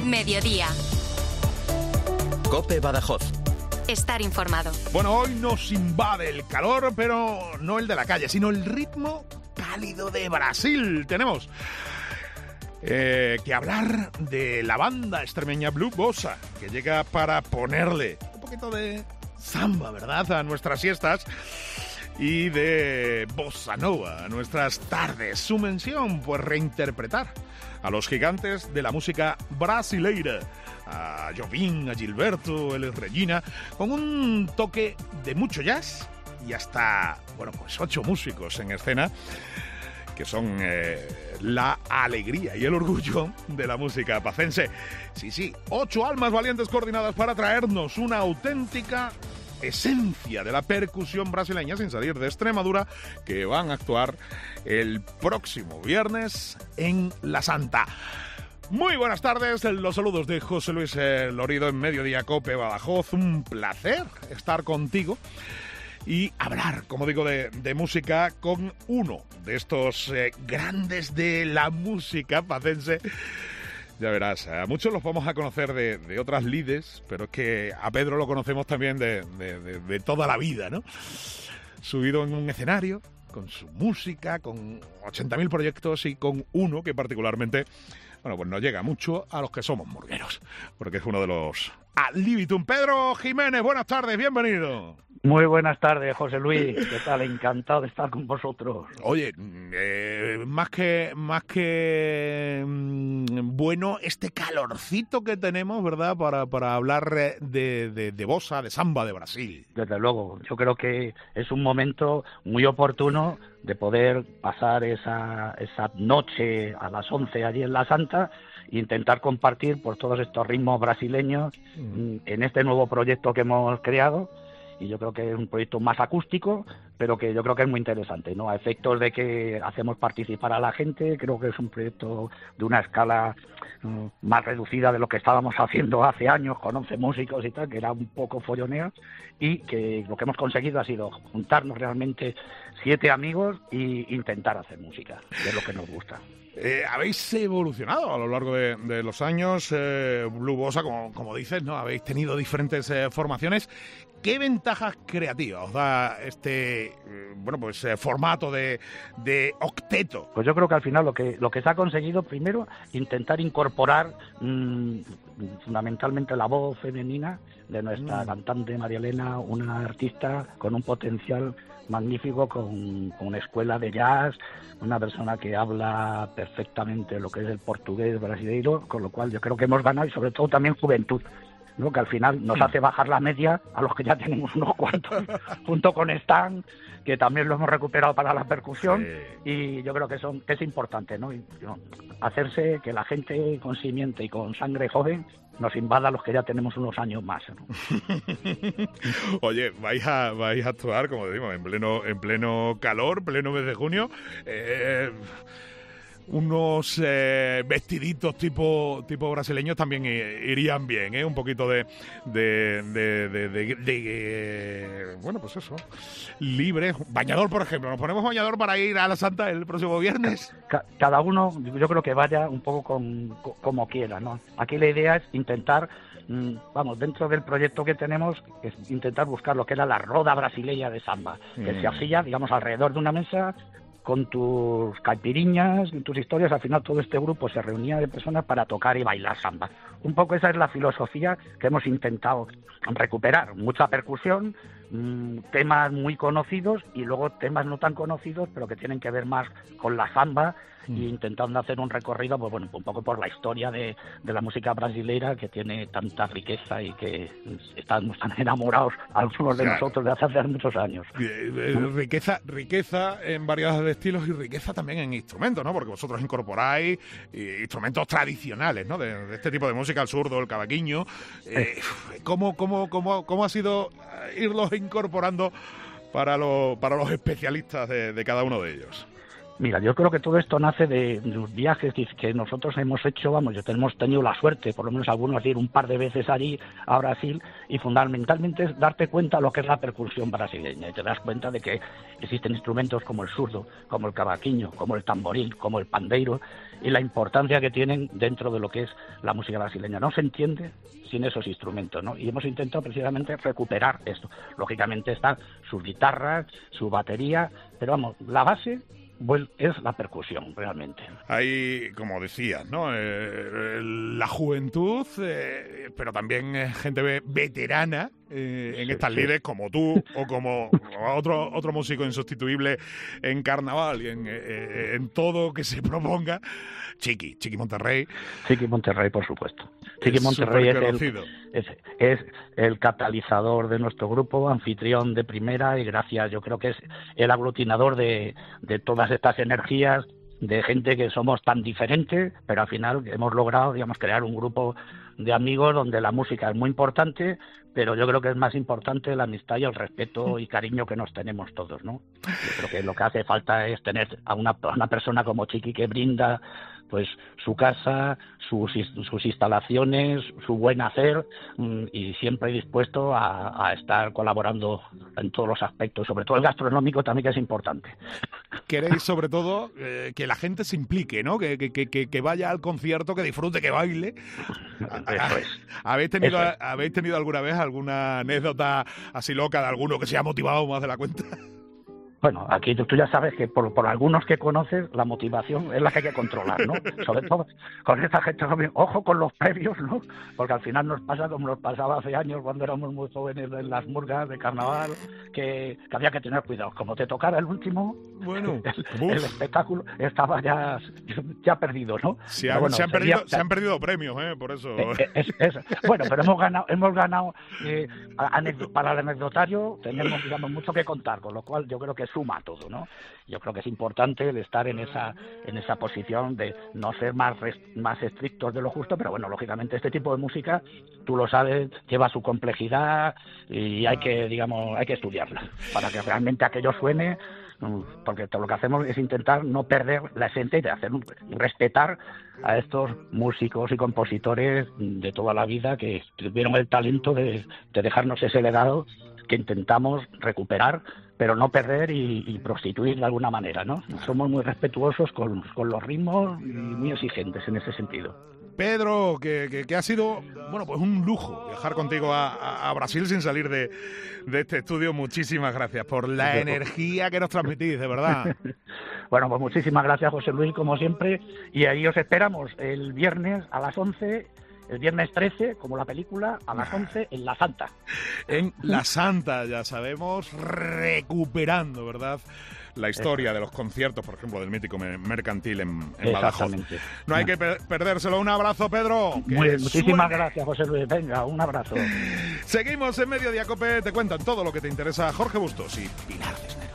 Mediodía. COPE Badajoz. Estar informado. Bueno, hoy nos invade el calor, pero no el de la calle, sino el ritmo cálido de Brasil. Tenemos que hablar de la banda extremeña Blue Bossa, que llega para ponerle un poquito de samba, ¿verdad?, a nuestras siestas, y de bossa nova a nuestras tardes. Su mención, pues reinterpretar a los gigantes de la música brasileira, a Jobim, a Gilberto, Elis Regina, con un toque de mucho jazz y hasta, bueno, pues 8 músicos en escena, que son la alegría y el orgullo de la música pacense. Sí, 8 almas valientes coordinadas para traernos una auténtica esencia de la percusión brasileña, sin salir de Extremadura, que van a actuar el próximo viernes en La Santa. Muy buenas tardes, los saludos de José Luis Lorido en Mediodía COPE Badajoz. Un placer estar contigo y hablar, como digo, de música con uno de estos grandes de la música pacense. Ya verás, a muchos los vamos a conocer de otras lides, pero es que a Pedro lo conocemos también de toda la vida, ¿no? Subido en un escenario, con su música, con 80.000 proyectos y con uno que particularmente, bueno, pues nos llega mucho a los que somos murgueros, porque es uno de los ad libitum. Pedro Jiménez, buenas tardes, bienvenido. Muy buenas tardes, José Luis. ¿Qué tal? Encantado de estar con vosotros. Oye, más que bueno, este calorcito que tenemos, ¿verdad?, para hablar de bossa, de samba de Brasil. Desde luego, yo creo que es un momento muy oportuno de poder pasar esa noche a las 11 allí en La Santa e intentar compartir por todos estos ritmos brasileños en este nuevo proyecto que hemos creado. Y yo creo que es un proyecto más acústico, pero que yo creo que es muy interesante, ¿no? A efectos de que hacemos participar a la gente, creo que es un proyecto de una escala más reducida de lo que estábamos haciendo hace años, con 11 músicos y tal, que era un poco folloneo, y que lo que hemos conseguido ha sido juntarnos realmente 7 amigos e intentar hacer música, que es lo que nos gusta. Habéis evolucionado a lo largo de los años, Blue Bossa, como dices, ¿no? Habéis tenido diferentes formaciones. ¿Qué ventajas creativas os da este formato de octeto? Pues yo creo que al final lo que se ha conseguido, primero, intentar incorporar fundamentalmente la voz femenina de nuestra cantante María Elena, una artista con un potencial magnífico, con una escuela de jazz, una persona que habla perfectamente lo que es el portugués brasileiro, con lo cual yo creo que hemos ganado, y sobre todo también juventud, ¿no?, que al final nos hace bajar la media a los que ya tenemos unos cuantos, junto con Stan, que también lo hemos recuperado para la percusión, sí. Y yo creo que es importante, ¿no? Hacerse que la gente con simiente y con sangre joven nos invada a los que ya tenemos unos años más, ¿no? Oye, vais a actuar, como decimos, en pleno calor, pleno mes de junio. Unos vestiditos tipo brasileños también irían bien, ¿eh? Un poquito de bueno, pues eso, libre. Bañador, por ejemplo. ¿Nos ponemos bañador para ir a La Santa el próximo viernes? Cada uno, yo creo que vaya un poco como quiera, ¿no? Aquí la idea es intentar, dentro del proyecto que tenemos, es intentar buscar lo que era la roda brasileña de samba, que se hacía, digamos, alrededor de una mesa, con tus caipiriñas y tus historias. Al final todo este grupo se reunía de personas para tocar y bailar samba. Un poco esa es la filosofía que hemos intentado recuperar. Mucha percusión, temas muy conocidos y luego temas no tan conocidos, pero que tienen que ver más con la samba, y intentando hacer un recorrido, pues bueno, un poco por la historia de la música brasileira, que tiene tanta riqueza y que estamos tan enamorados algunos de nosotros de hace muchos años. Riqueza en variedad de estilos y riqueza también en instrumentos, ¿no? Porque vosotros incorporáis instrumentos tradicionales, ¿no? De este tipo de música, el zurdo, el cavaquinho. ¿Cómo ha sido irlos incorporando para los especialistas de cada uno de ellos? Mira, yo creo que todo esto nace de los viajes que nosotros hemos hecho, vamos, hemos tenido la suerte, por lo menos algunos, de ir un par de veces allí a Brasil, y fundamentalmente es darte cuenta de lo que es la percusión brasileña, y te das cuenta de que existen instrumentos como el surdo, como el cavaquinho, como el tamboril, como el pandeiro, y la importancia que tienen dentro de lo que es la música brasileña. No se entiende sin esos instrumentos, ¿no? Y hemos intentado precisamente recuperar esto. Lógicamente están sus guitarras, su batería, pero vamos, la base es la percusión, realmente. Hay, como decías, ¿no? La juventud, pero también gente veterana en estas lides, como tú o como otro músico insustituible en carnaval y en todo que se proponga. Chiqui Monterrey. Chiqui Monterrey, por supuesto. Chiqui Monterrey es el catalizador de nuestro grupo, anfitrión de primera, y gracias, yo creo que es el aglutinador de todas estas energías de gente que somos tan diferentes, pero al final hemos logrado, digamos, crear un grupo de amigos donde la música es muy importante, pero yo creo que es más importante la amistad y el respeto y cariño que nos tenemos todos, ¿no? Yo creo que lo que hace falta es tener a una persona como Chiqui que brinda pues su casa, sus instalaciones, su buen hacer, y siempre dispuesto a estar colaborando en todos los aspectos, sobre todo el gastronómico también, que es importante. Queréis sobre todo que la gente se implique, ¿no? Que vaya al concierto, que disfrute, que baile. Eso es. ¿Habéis tenido alguna vez alguna anécdota así loca de alguno que se ha motivado más de la cuenta? Bueno, aquí tú ya sabes que por algunos que conoces, la motivación es la que hay que controlar, ¿no? Sobre todo con esta gente joven. Ojo con los previos, ¿no? Porque al final nos pasa como nos pasaba hace años cuando éramos muy jóvenes en las murgas de carnaval, que había que tener cuidado. Como te tocara el último, bueno, el espectáculo estaba ya perdido, ¿no? Se han perdido premios, por eso. Bueno, pero hemos ganado para el anecdotario, tenemos, digamos, mucho que contar, con lo cual yo creo que suma todo, ¿no? Yo creo que es importante el estar en esa posición de no ser más estrictos de lo justo, pero bueno, lógicamente este tipo de música, tú lo sabes, lleva su complejidad y hay que estudiarla para que realmente aquello suene, porque todo lo que hacemos es intentar no perder la esencia y de respetar a estos músicos y compositores de toda la vida que tuvieron el talento de dejarnos ese legado que intentamos recuperar, pero no perder y prostituir de alguna manera, ¿no? Somos muy respetuosos con los ritmos y muy exigentes en ese sentido. Pedro, que ha sido, bueno, pues un lujo viajar contigo a Brasil sin salir de este estudio. Muchísimas gracias por la energía que nos transmitís, de verdad. Bueno, pues muchísimas gracias, José Luis, como siempre, y ahí os esperamos el viernes a las 11, el viernes 13, como la película, a las 11 en La Santa. En La Santa, ya sabemos, recuperando, ¿verdad?, la historia de los conciertos, por ejemplo, del mítico Mercantil en Badajoz. No hay que perdérselo. Un abrazo, Pedro. Muchísimas gracias, José Luis. Venga, un abrazo. Seguimos en Mediodía Cope. Te cuentan todo lo que te interesa Jorge Bustos y Pilar Cisneros.